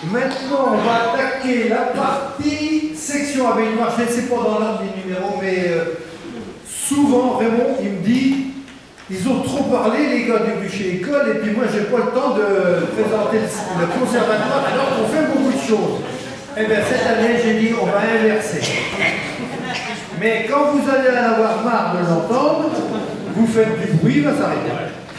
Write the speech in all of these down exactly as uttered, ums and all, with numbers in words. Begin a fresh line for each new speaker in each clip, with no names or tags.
Maintenant, on va attaquer la partie section abeille noire. Je ne sais pas dans l'ordre des numéros, mais euh, souvent, Raymond, il me dit ils ont trop parlé, les gars du Rucher École, et puis moi, j'ai pas le temps de présenter le, le conservatoire alors qu'on fait beaucoup de choses. Eh bien, cette année, j'ai dit on va inverser. Mais quand vous allez en avoir marre de l'entendre, vous faites du bruit, il va s'arrêter.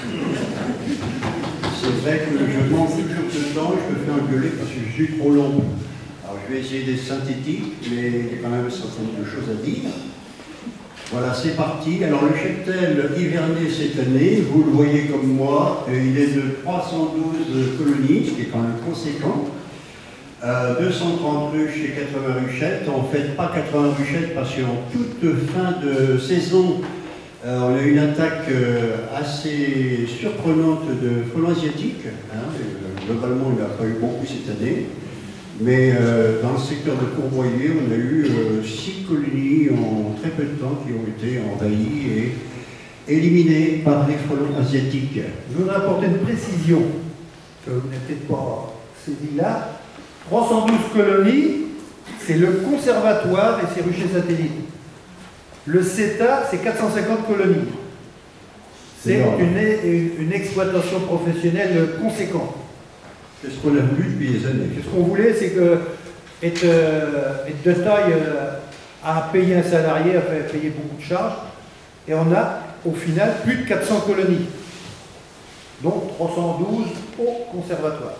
C'est vrai que je manque toujours de temps, je me fais engueuler parce que je suis trop long. Alors je vais essayer d'être synthétique, mais il y a quand même un certain nombre de choses à dire. Voilà, c'est parti. Alors le cheptel hiverné cette année, vous le voyez comme moi, il est de trois cent douze colonies, ce qui est quand même conséquent. Euh, deux cent trente ruches et quatre-vingts ruchettes. En fait, pas quatre-vingts ruchettes parce qu'en toute fin de saison, Euh, on a eu une attaque euh, assez surprenante de frelons asiatiques. Hein, euh, globalement, il n'y a pas eu beaucoup cette année. Mais euh, dans le secteur de Courvoyer, on a eu euh, six colonies en très peu de temps qui ont été envahies et éliminées par les frelons asiatiques.
Je voudrais apporter une précision que vous n'avez peut-être pas saisie là. trois cent douze colonies, c'est le conservatoire et ses ruchers satellites. Le CETA, c'est quatre cent cinquante colonies. C'est une, une, une exploitation professionnelle conséquente.
C'est ce qu'on a voulu depuis des années.
Ce qu'on voulait, c'est que être, euh, être de taille euh, à payer un salarié, à faire payer beaucoup de charges, et on a au final plus de quatre cents colonies, donc trois cent douze au conservatoire.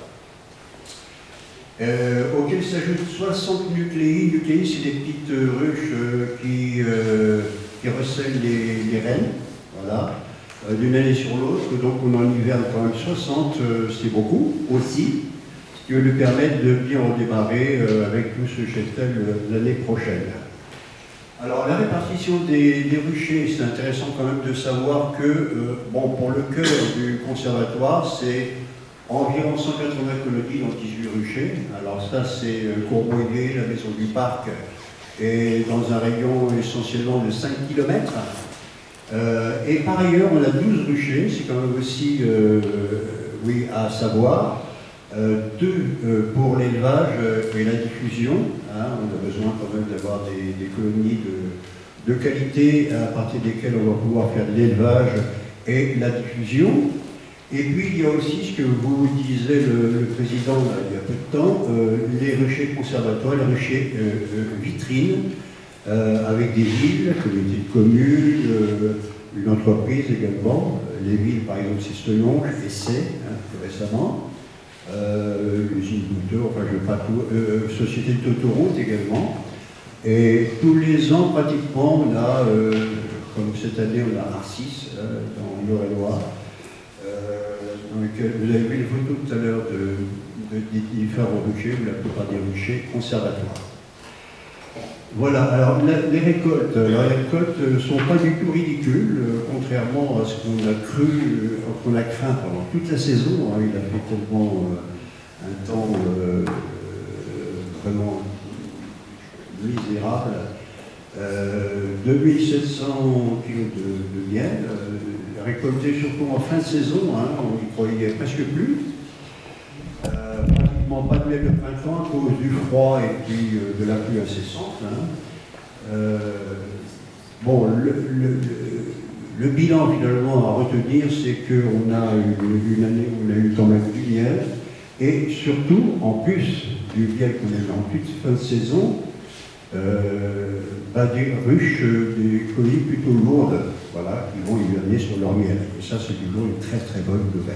Euh, auxquels s'ajoutent soixante nucléi. Nucléi, c'est des petites euh, ruches euh, qui, euh, qui recèlent les, les rennes, voilà, euh, d'une année sur l'autre. Donc on en hiverne quand même soixante, euh, c'est beaucoup aussi, ce qui va lui permettre de bien redémarrer euh, avec tout ce cheptel euh, l'année prochaine. Alors la répartition des, des ruchers, c'est intéressant quand même de savoir que, euh, bon, pour le cœur du conservatoire, c'est environ cent quatre-vingts colonies dans dix-huit ruchers. Alors ça, c'est Courvoyer, la maison du parc, et dans un rayon essentiellement de cinq kilomètres. Euh, et par ailleurs, on a douze ruchers, c'est quand même aussi, euh, oui, à savoir. Euh, deux euh, pour l'élevage et la diffusion. Hein, on a besoin quand même d'avoir des, des colonies de, de qualité à partir desquelles on va pouvoir faire de l'élevage et la diffusion. Et puis il y a aussi ce que vous disait le, le président là, il y a peu de temps, euh, les ruchers conservatoires, les ruchers euh, euh, vitrines, euh, avec des villes, communautés de communes, euh, une entreprise également. Les villes, par exemple, c'est Stenonge, Essay, hein, plus récemment. Euh, l'usine Bouteau, enfin je ne veux pas tout, euh, Société de Totoroute également. Et tous les ans, pratiquement, on a, euh, comme cette année, on a Arcis, euh, dans l'Eure-et-Loire. Vous avez vu les photos tout à l'heure de, de, de différents ruchers, ou la plupart des ruchers conservatoires. Voilà, alors la, les récoltes, les récoltes ne sont pas du tout ridicules, euh, contrairement à ce qu'on a cru, euh, qu'on a craint pendant toute la saison. Hein, il a fait tellement euh, un temps euh, euh, vraiment misérable. Euh, deux mille sept cents kilos de, de miel, euh, récolté surtout en fin de saison, hein, on n'y croyait presque plus. Euh, pratiquement pas de miel de printemps à cause du froid et puis euh, de la pluie incessante. Hein. Euh, bon, le, le, le, le bilan finalement à retenir, c'est qu'on a une, une année où on a eu quand même du miel, et surtout, en plus du miel qu'on a eu en toute fin de saison, euh, bah, des ruches, euh, des collies plutôt lourdes, voilà, qui vont hiverner sur leur miel. Et ça, c'est toujours une très très bonne nouvelle.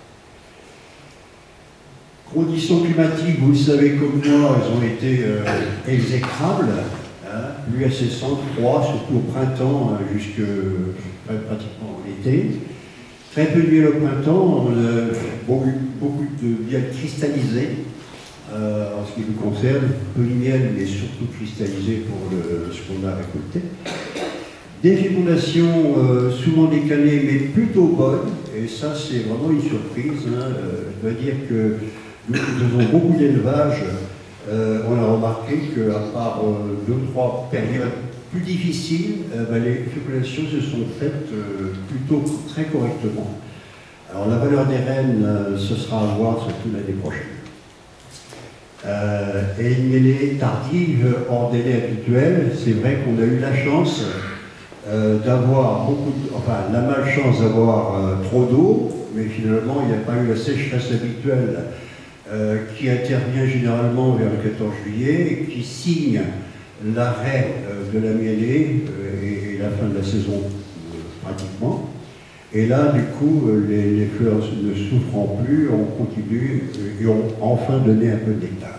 Conditions climatiques, vous le savez comme moi, elles ont été euh, exécrables. Hein, pluie incessante, froid, surtout au printemps, hein, jusque euh, pratiquement l'été. Très peu de miel au printemps, on a beaucoup, beaucoup de miel cristallisé. Euh, en ce qui nous concerne, peu de miel, mais surtout cristallisé pour le, ce qu'on a récolté. Des fécondations euh, souvent décalées, mais plutôt bonnes, et ça c'est vraiment une surprise. Hein. Euh, je dois dire que nous faisons beaucoup d'élevage. Euh, on a remarqué qu'à part euh, deux ou trois périodes plus difficiles, euh, ben, les fécondations se sont faites euh, plutôt très correctement. Alors la valeur des rennes, euh, ce sera à voir surtout l'année prochaine. Euh, et une mêlée tardive hors délai habituel. C'est vrai qu'on a eu la chance euh, d'avoir beaucoup, de, enfin la malchance d'avoir euh, trop d'eau, mais finalement il n'y a pas eu la sécheresse habituelle euh, qui intervient généralement vers le quatorze juillet et qui signe l'arrêt euh, de la mêlée euh, et, et la fin de la saison euh, pratiquement. Et là, du coup, les, les fleurs ne souffrant plus, on continue et ont enfin donné un peu de nectar.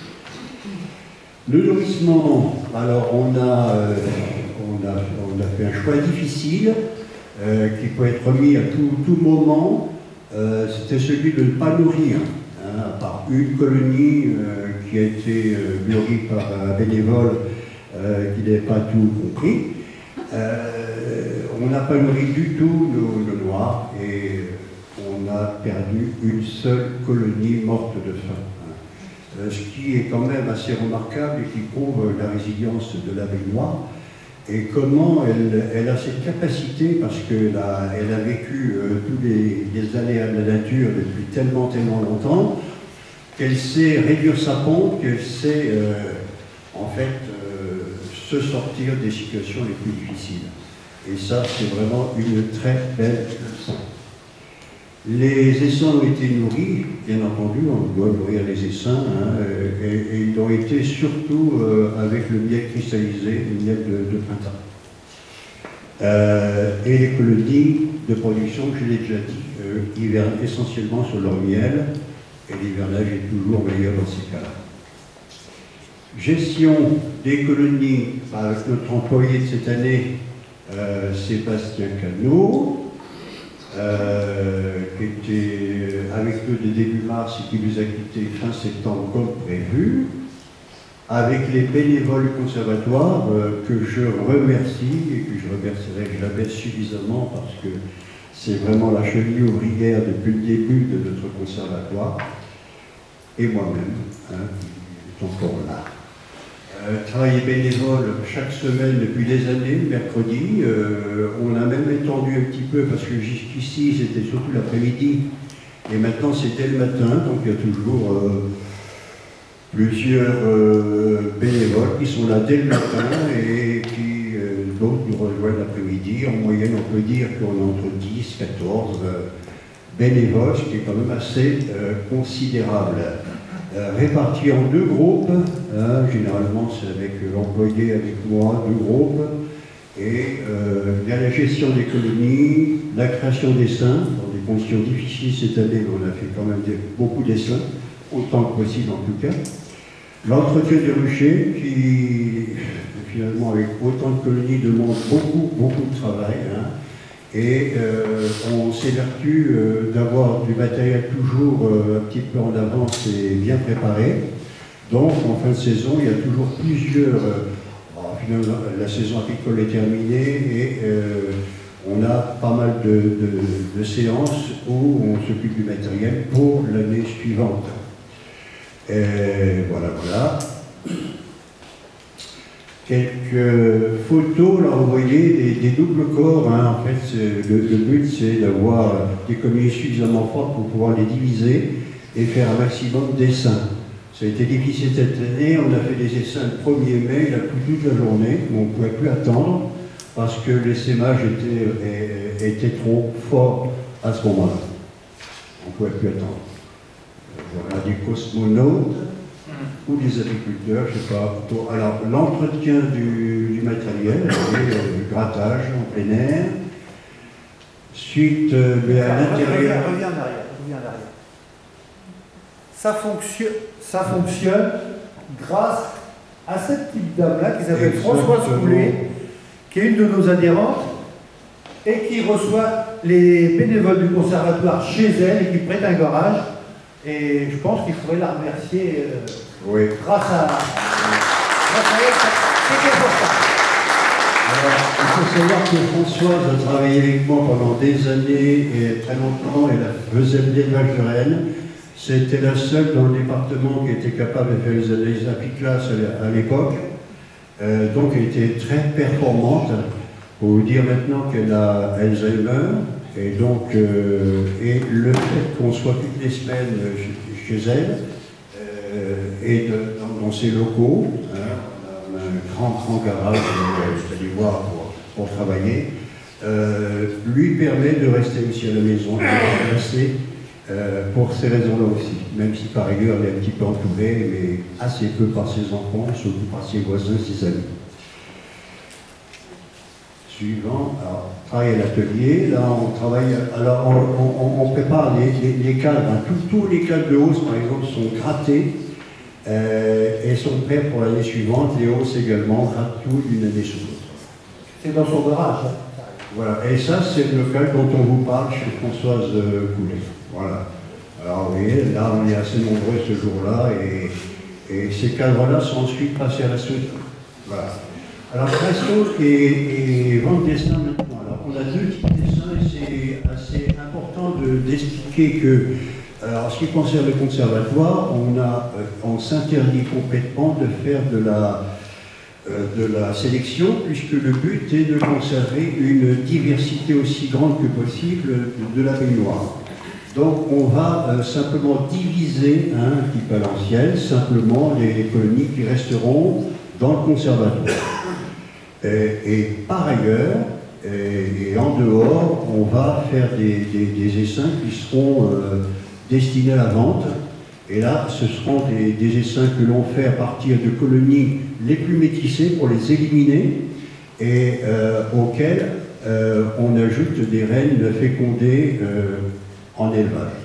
Le nourrissement, alors on a, euh, on a, on a fait un choix difficile euh, qui peut être remis à tout, tout moment. Euh, C'était celui de ne pas nourrir, hein, à part une colonie euh, qui a été euh, nourrie par un bénévole euh, qui n'avait pas tout compris. Euh, on n'a pas nourri du tout nos, nos noirs et on a perdu une seule colonie morte de faim. Euh, ce qui est quand même assez remarquable et qui prouve la résilience de l'abeille noire et comment elle, elle a cette capacité, parce qu'elle a, elle a vécu euh, tous les, les aléas de la nature depuis tellement, tellement longtemps, qu'elle sait réduire sa pompe, qu'elle sait euh, en fait euh, se sortir des situations les plus difficiles. Et ça, c'est vraiment une très belle leçon. Les essaims ont été nourris, bien entendu, on doit nourrir les essaims, hein, et, et ils ont été surtout euh, avec le miel cristallisé, le miel de, de printemps. Euh, et les colonies de production, je l'ai déjà dit, euh, hivernent essentiellement sur leur miel, et l'hivernage est toujours meilleur dans ces cas-là. Gestion des colonies avec notre employé de cette année, euh, Sébastien Cano, euh, qui était avec eux de début mars et qui nous a quittés fin septembre comme prévu, avec les bénévoles du conservatoire euh, que je remercie et que je remercierai jamais suffisamment parce que c'est vraiment la cheville ouvrière depuis le début de notre conservatoire, et moi-même, hein, qui est encore là. Euh, travailler bénévole chaque semaine depuis des années, le mercredi. Euh, on a même étendu un petit peu parce que jusqu'ici c'était surtout l'après-midi et maintenant c'était le matin, donc il y a toujours euh, plusieurs euh, bénévoles qui sont là dès le matin et qui euh, d'autres nous rejoignent l'après-midi. En moyenne, on peut dire qu'on est entre dix, quatorze euh, bénévoles, ce qui est quand même assez euh, considérable. Euh, répartis en deux groupes, hein, généralement c'est avec l'employé, avec moi, deux groupes, et euh, il y a la gestion des colonies, la création d'essaims, dans des conditions difficiles cette année, on a fait quand même des, beaucoup d'essaims, autant que possible en tout cas. L'entretien des ruchers, qui finalement avec autant de colonies demande beaucoup, beaucoup de travail, hein. Et euh, on s'évertue euh, d'avoir du matériel toujours euh, un petit peu en avance et bien préparé. Donc en fin de saison, il y a toujours plusieurs... Euh, bon, finalement, la saison agricole est terminée et euh, on a pas mal de, de, de séances où on s'occupe du matériel pour l'année suivante. Et voilà, voilà. Quelques photos, là vous voyez des, des doubles corps, hein. En fait le, le but c'est d'avoir des colonies suffisamment fortes pour pouvoir les diviser et faire un maximum d'essaims. Ça a été difficile cette année, on a fait des essaims le premier mai, il a plu toute la journée, mais on ne pouvait plus attendre parce que l'essaimage était, était trop fort à ce moment-là. On ne pouvait plus attendre. Voilà des cosmonautes ou des agriculteurs, je ne sais pas. Pour, alors, l'entretien du, du matériel, le grattage en plein air. Suite, euh, mais à l'intérieur.
Reviens, reviens en arrière, reviens en arrière. Ça fonctionne, ça fonctionne grâce à cette petite dame-là qui s'appelle Françoise Coulet, qui est une de nos adhérentes et qui reçoit les bénévoles du conservatoire chez elle et qui prête un garage. Et je pense qu'il faudrait la remercier euh, oui. grâce à, grâce à elle. C'est important.
Alors, il faut savoir que Françoise a travaillé avec moi pendant des années et très longtemps. Elle faisait l'élevage de rennes. C'était la seule dans le département qui était capable de faire les analyses apiclasse à l'époque. Euh, donc elle était très performante. Pour vous dire maintenant qu'elle a Alzheimer. Et donc, euh, et le fait qu'on soit toutes les semaines chez, chez elle, euh, euh, et de, dans, dans ses locaux. Hein, on a un grand, grand garage, vous allez voir, pour, pour travailler. Euh, lui permet de rester aussi à la maison, de rester euh, pour ces raisons-là aussi. Même si par ailleurs il est un petit peu entouré, mais assez peu par ses enfants, surtout par ses voisins, ses amis. Suivant, alors, travail à l'atelier, là on travaille, alors on, on, on prépare les, les, les cadres, hein. tous, tous les cadres de hausse par exemple sont grattés euh, et sont prêts pour l'année suivante, les hausses également grattent tout d'une année sur l'autre.
C'est dans son garage. Hein.
Voilà, et ça c'est le local dont on vous parle chez Françoise Coulet. Voilà. Alors vous voyez, là on est assez nombreux ce jour-là et, et ces cadres-là sont ensuite passés à la suite. Voilà. Alors, Presto et, et vente dessin maintenant. Alors, on a deux types de dessins et c'est assez important d'expliquer que, alors, en ce qui concerne le conservatoire, on, a, on s'interdit complètement de faire de la, euh, de la sélection, puisque le but est de conserver une diversité aussi grande que possible de, de la baignoire. Donc, on va euh, simplement diviser, hein, un petit peu à l'ancienne, simplement les colonies qui resteront dans le conservatoire. Et, et par ailleurs, et, et en dehors, on va faire des, des, des essaims qui seront euh, destinés à la vente. Et là, ce seront des, des essaims que l'on fait à partir de colonies les plus métissées pour les éliminer et euh, auxquelles euh, on ajoute des reines fécondées euh, en élevage.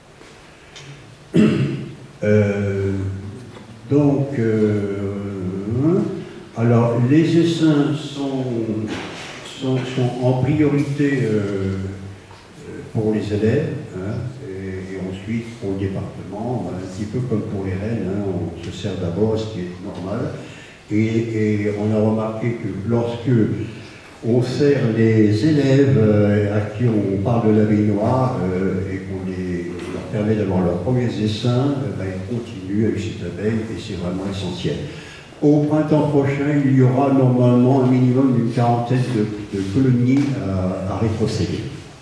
euh, donc, euh, alors, les essaims sont, sont, sont en priorité euh, pour les élèves, hein, et, et ensuite pour le département, un petit peu comme pour les reines, hein, on se sert d'abord, ce qui est normal. Et, et on a remarqué que lorsque on sert les élèves euh, à qui on parle de la baignoire euh, et qu'on leur permet d'avoir leurs premiers essaims, euh, ben, ils continuent avec cette abeille et c'est vraiment essentiel. Au printemps prochain, il y aura normalement un minimum d'une quarantaine de, de colonies à, à rétrocéder.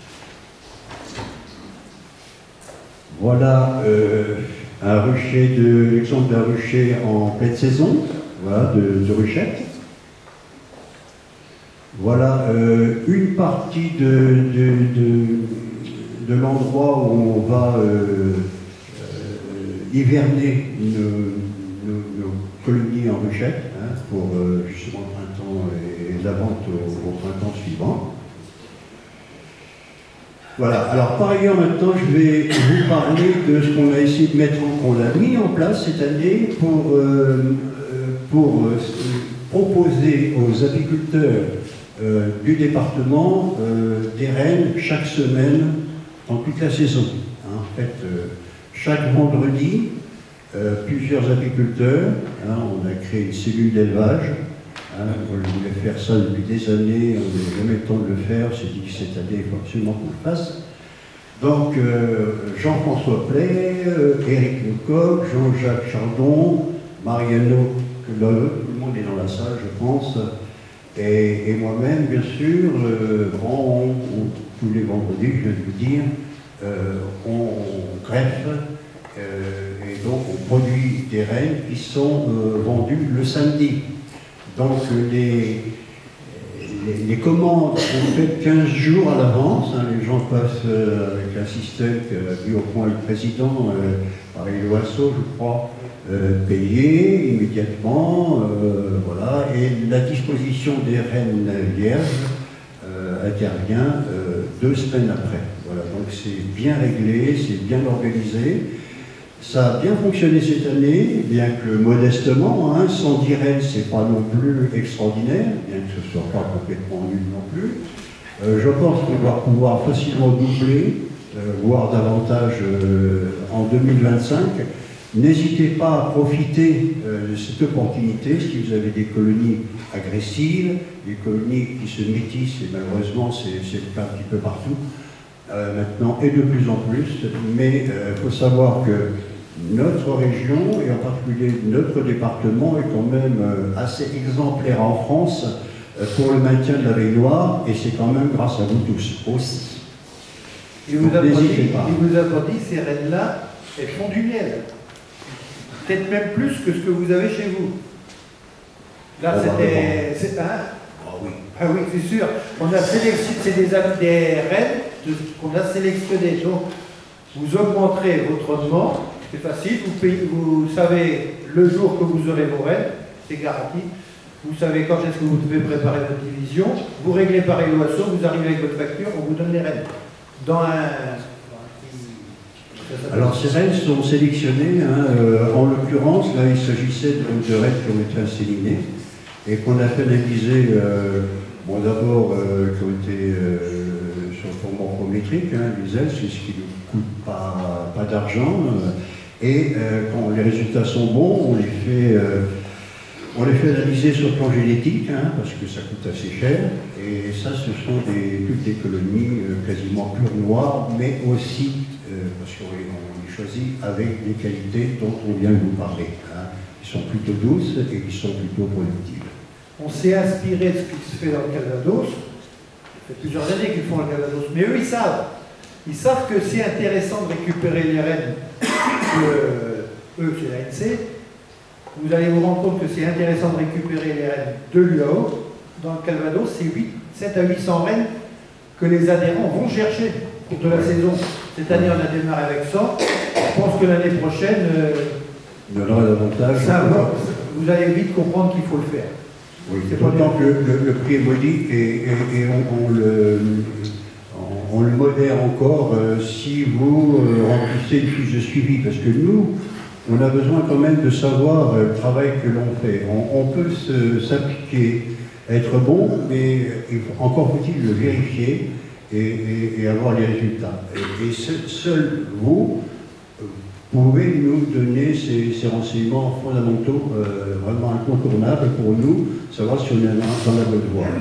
Voilà euh, un rucher de l'exemple d'un rucher en pleine saison, voilà, de, de ruchette. Voilà euh, une partie de, de, de, de l'endroit où on va euh, euh, hiverner nos, nos, nos colonies en ruchette, hein, pour euh, justement le printemps et la vente au, au printemps suivant. Voilà, alors par ailleurs maintenant je vais vous parler de ce qu'on a essayé de mettre, qu'on a mis en place cette année pour, euh, pour euh, proposer aux apiculteurs euh, du département euh, des rennes chaque semaine en toute la saison. Hein, en fait, euh, chaque vendredi, Euh, plusieurs apiculteurs, hein, on a créé une cellule d'élevage, hein, on voulait faire ça depuis des années, on n'avait jamais le temps de le faire, on s'est dit que cette année il faut absolument qu'on le fasse. Donc euh, Jean-François Play, euh, Éric Lecoq, Jean-Jacques Chardon, Mariano, tout le monde est dans la salle je pense, et, et moi-même bien sûr, euh, on, on, tous les vendredis, je viens de vous dire, euh, on, on greffe. Euh, et donc on produit des rennes qui sont euh, vendues le samedi. Donc les, les, les commandes sont faites quinze jours à l'avance, hein, les gens passent euh, avec un système qu'a vu au point le président, euh, par les Loiseau je crois, euh, payé immédiatement, euh, voilà, et la disposition des rennes vierges euh, intervient euh, deux semaines après. Voilà, donc c'est bien réglé, c'est bien organisé. Ça a bien fonctionné cette année, bien que modestement, hein, cent dix rennes, c'est pas non plus extraordinaire, bien que ce ne soit pas complètement nul non plus. Euh, je pense qu'on va pouvoir facilement doubler, euh, voire davantage euh, en deux mille vingt-cinq. N'hésitez pas à profiter euh, de cette opportunité si vous avez des colonies agressives, des colonies qui se métissent, et malheureusement c'est le cas un petit peu partout euh, maintenant, et de plus en plus. Mais il euh, faut savoir que notre région, et en particulier notre département, est quand même euh, assez exemplaire en France euh, pour le maintien de la baignoire, et c'est quand même grâce à vous tous aussi.
Il vous a pas dit, il vous a pas dit, ces rennes-là, elles font du miel. peut-être même plus que ce que vous avez chez vous. Là,
Oh,
c'était... c'est- hein
Ah oui.
Ah oui, c'est sûr. On a sélectionné, c'est des, des rennes de- qu'on a sélectionnées. Donc, vous augmenterez votre rendement, c'est facile. Vous, payez, vous savez le jour que vous aurez vos rennes, c'est garanti. Vous savez quand est-ce que vous devez préparer votre division. Vous réglez par évaluation, vous arrivez avec votre facture, on vous donne les rennes. Dans un...
Alors ces rennes sont sélectionnées, hein, euh, en l'occurrence, là il s'agissait de, de rennes qui ont été inséminées et qu'on a fait analyser, euh, bon d'abord euh, qui ont été euh, sur le plan morphométrique, hein, les ailes, c'est ce qui ne coûte pas, pas d'argent, euh, et euh, quand les résultats sont bons, on les fait, euh, on les fait analyser sur le plan génétique, hein, parce que ça coûte assez cher, et ça ce sont des, toutes des colonies euh, quasiment pure noires, mais aussi Euh, parce qu'on les, on les choisit avec les qualités dont on vient de vous parler, hein, qui sont plutôt douces et qui sont plutôt productives.
On s'est inspiré de ce qui se fait dans le Calvados. Ça fait plusieurs années qu'ils font le Calvados, mais eux ils savent. Ils savent que c'est intéressant de récupérer les rennes que eux, c'est l'A N C. Vous allez vous rendre compte que c'est intéressant de récupérer les rennes de l'U A O. Dans le Calvados, c'est sept à huit cents rennes que les adhérents vont chercher pour de la saison. Cette année, on a démarré avec cent. Je pense que l'année prochaine, euh,
il y en aura davantage.
Ça va, vous allez vite comprendre qu'il faut le faire.
Oui, d'autant que le, le, le prix est modique et, et, et on, on, le, on, on le modère encore euh, si vous euh, remplissez une fiche de suivi. Parce que nous, on a besoin quand même de savoir euh, le travail que l'on fait. On, on peut s'appliquer, être bon, mais il faut, encore faut-il le vérifier. Et, et, et avoir les résultats. Et, et seul, seul vous pouvez nous donner ces, ces renseignements fondamentaux, euh, vraiment incontournables pour nous, savoir si on est dans la bonne voie.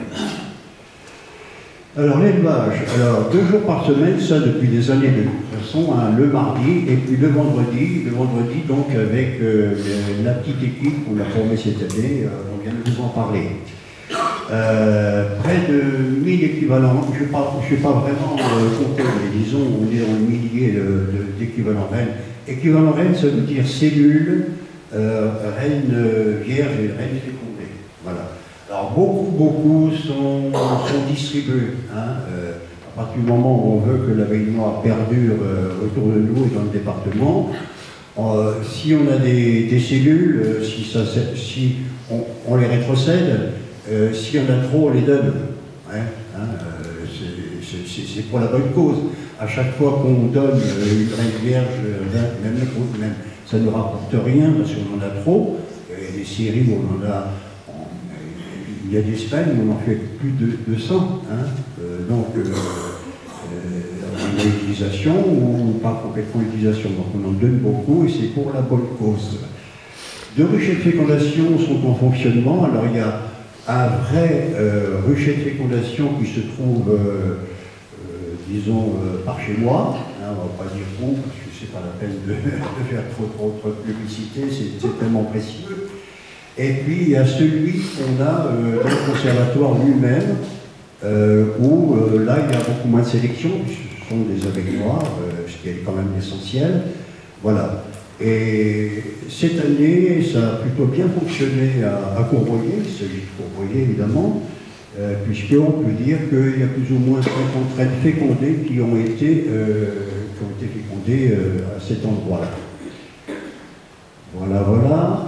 Alors l'élevage, alors deux jours par semaine, ça depuis des années de toute façon, hein, le mardi et puis le vendredi, le vendredi donc avec euh, la petite équipe qu'on a formée cette année, euh, on vient de vous en parler. Euh, près de mille équivalents, je ne vais pas, je vais pas vraiment euh, compter, mais disons, on est dans le millier d'équivalents rennes. Équivalent rennes, ça veut dire cellules, euh, rennes vierges et rennes fécondées. Voilà. Alors beaucoup, beaucoup sont, sont distribués. Hein, euh, à partir du moment où on veut que la veille noire perdure euh, autour de nous et dans le département, euh, si on a des, des cellules, euh, si, ça, si on, on les rétrocède, Euh, si on a trop, on les donne. Hein, hein, euh, c'est pour la bonne cause. À chaque fois qu'on donne euh, une reine vierge, euh, même, même, ça ne nous rapporte rien parce qu'on en a trop. Il y a des séries où on en a. On, il y a des semaines où on en fait plus de deux cents. Hein, euh, donc, euh, euh, en utilisation ou pas complètement utilisation. Donc, on en donne beaucoup et c'est pour la bonne cause. Deux ruchers de fécondation sont en fonctionnement. Alors, il y a un vrai euh, rucher de fécondation qui se trouve, euh, euh, disons, euh, par chez moi. Hein, on ne va pas dire où, parce que c'est pas la peine de, de faire trop, trop, trop de publicité, c'est tellement précieux. Et puis, il y a celui qu'on a euh, dans le conservatoire lui-même, euh, où euh, là, il y a beaucoup moins de sélection, puisque ce sont des abeilles noires, euh, ce qui est quand même essentiel. Voilà. Et cette année, ça a plutôt bien fonctionné à, à Courvoyer, il s'agit de Courvoyer évidemment, euh, puisqu'on peut dire qu'il y a plus ou moins cinquante rennes fécondées qui ont été, euh, qui ont été fécondées euh, à cet endroit-là. Voilà, voilà.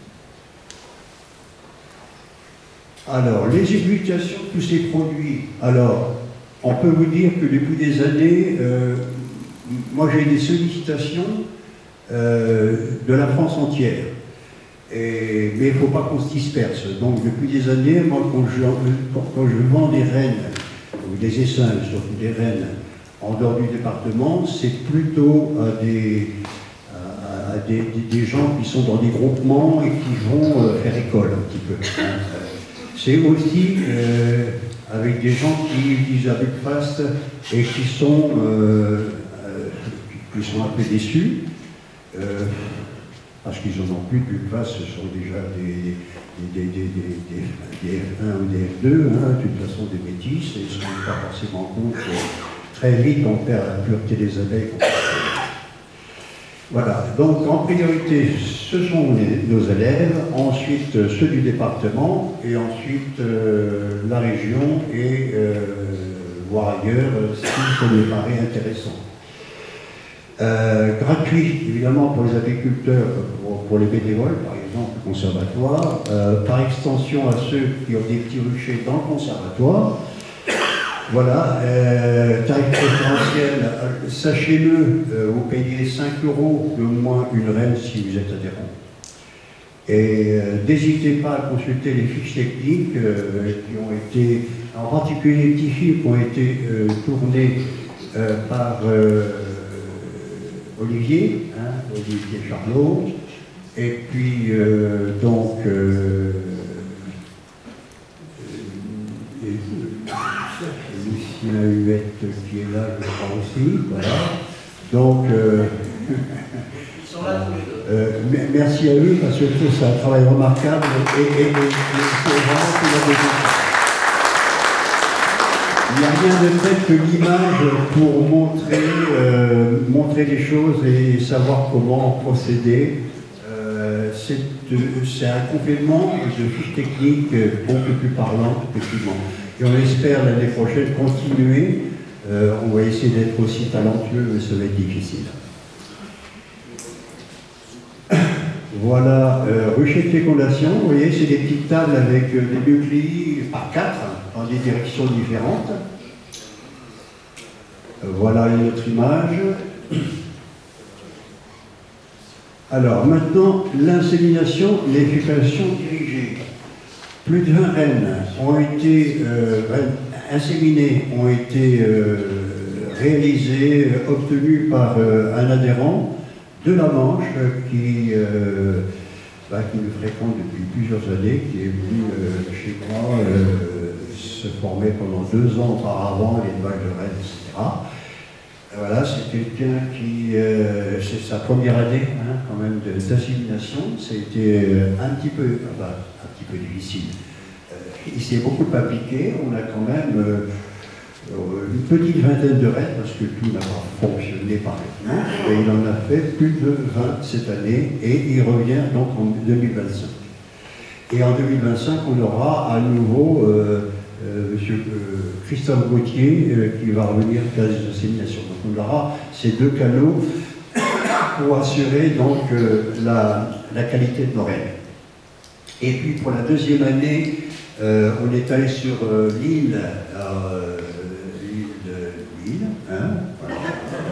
Alors, les explications de tous ces produits. Alors, on peut vous dire que depuis des années, euh, moi j'ai des sollicitations Euh, de la France entière. Et, mais il ne faut pas qu'on se disperse. Donc depuis des années, moi quand je, quand, quand je vends des rennes, ou des essaims, surtout des rennes, en dehors du département, c'est plutôt à des, à, à des, des, des gens qui sont dans des groupements et qui vont euh, faire école un petit peu. Hein. C'est aussi euh, avec des gens qui utilisent la Buckfast et qui sont, euh, euh, qui sont un peu déçus. Euh, parce qu'ils n'en ont plus de Buckfast, ce sont déjà des, des, des, des, des, des F un ou des F deux, hein, de toute façon des métis, et ils ne se rendent pas forcément compte que très vite on perd la pureté des abeilles. Voilà, donc en priorité, ce sont les- nos élèves, ensuite euh, ceux du département, et ensuite euh, la région, et euh, voir ailleurs euh, si ça nous paraît intéressant. Euh, gratuit, évidemment, pour les agriculteurs, pour, pour les bénévoles, par exemple, le conservatoire, euh, par extension à ceux qui ont des petits ruchers dans le conservatoire. Voilà, euh, tarif préférentiel, euh, sachez-le, euh, vous payez cinq euros de moins une reine si vous êtes adhérent. Et euh, n'hésitez pas à consulter les fiches techniques euh, qui ont été, en particulier les petits films qui ont été euh, tournés euh, par euh, Olivier, hein, Olivier Charlot, et puis euh, donc euh, Lucien Huette qui est là, je crois aussi, voilà. Donc, euh,
Ils sont là tous les deux.
euh, merci à eux parce que c'est un travail remarquable et, et, et, et c'est vraiment tout la décision. Il n'y a rien de tel que l'image pour montrer, euh, montrer les choses et savoir comment procéder. Euh, c'est c'est un complément de fiches techniques beaucoup plus parlantes, effectivement. Et on espère l'année prochaine continuer. Euh, on va essayer d'être aussi talentueux, mais ça va être difficile. Voilà, euh, rucher de fécondation, vous voyez, c'est des petites tables avec euh, des nucléi par quatre, dans des directions différentes. Euh, voilà une autre image. Alors, maintenant, l'insémination, les fécondations dirigées. Plus de vingt rennes ont été euh, inséminées, ont été euh, réalisées, obtenues par euh, un adhérent de la Manche qui, euh, bah, qui me fréquente depuis plusieurs années, qui est venu euh, chez moi euh, se former pendant deux ans auparavant, l'élevage de rennes, et cetera. Voilà, c'est quelqu'un qui, euh, c'est sa première année hein, quand même d'assimilation. C'était un petit peu, enfin, un petit peu difficile. Euh, il s'est beaucoup appliqué. On a quand même euh, une petite vingtaine de rennes parce que tout n'a pas fonctionné parfaitement. Et il en a fait plus de vingt cette année et il revient donc en deux mille vingt-cinq. Et en deux mille vingt-cinq, on aura à nouveau euh, euh, Monsieur euh, Christophe Gauthier euh, qui va revenir faire des inséminations. Donc on aura ces deux canaux pour assurer donc euh, la, la qualité de nos rennes. Et puis pour la deuxième année, euh, on est allé sur euh, l'île, euh, l'île de l'île, hein, voilà.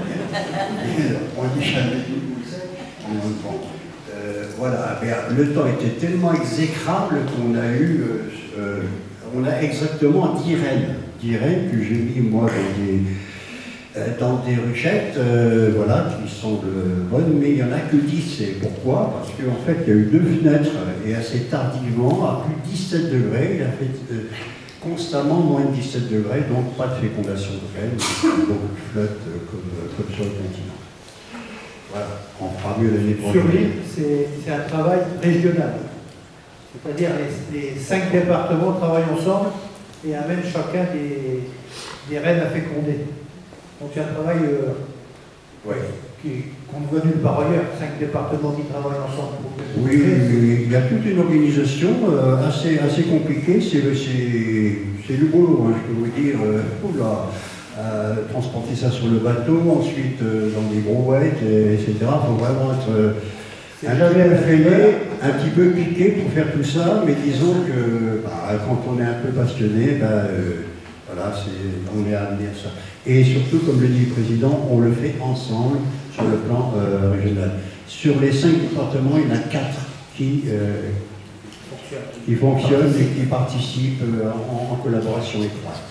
On dit jamais l'île où c'est, mais on le prend. Euh, voilà, le temps était tellement exécrable qu'on a eu, euh, euh, on a exactement dix rennes, dix rennes que j'ai mis moi dans des, euh, dans des ruchettes, euh, voilà, qui semblent bonnes, mais il n'y en a que dix. Et pourquoi? Parce qu'en fait, il y a eu deux fenêtres, et assez tardivement, à plus de dix-sept degrés, il a fait euh, constamment moins de dix-sept degrés, donc pas de fécondation de rennes, donc flotte euh, comme, comme sur le continent. Voilà, on fera mieux l'année prochaine.
Sur l'île, c'est un travail régional. C'est-à-dire les, les cinq départements travaillent ensemble et amènent chacun des, des rennes à féconder. Donc c'est un travail euh,
ouais.
qu'on ne voit nulle part ailleurs. Cinq départements qui travaillent ensemble. Pour
oui, oui, oui, il y a toute une organisation euh, assez, assez compliquée. C'est le boulot, hein, je peux vous dire. Euh, oula. Euh, transporter ça sur le bateau, ensuite euh, dans des brouettes, et, etc. Il faut vraiment être euh, un petit peu fêlé, un petit peu piqué pour faire tout ça, mais disons que bah, quand on est un peu passionné, bah, euh, voilà, on est amené à ça. Et surtout, comme le dit le président, on le fait ensemble sur le plan euh, régional. Sur les cinq départements, il y en a quatre qui, euh, qui fonctionnent et qui participent euh, en, en collaboration étroite.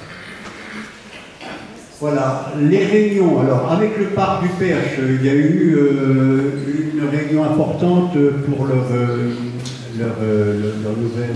Voilà, les réunions. Alors, avec le parc du Perche, il y a eu euh, une réunion importante pour leur, euh, leur, euh, leur nouvelle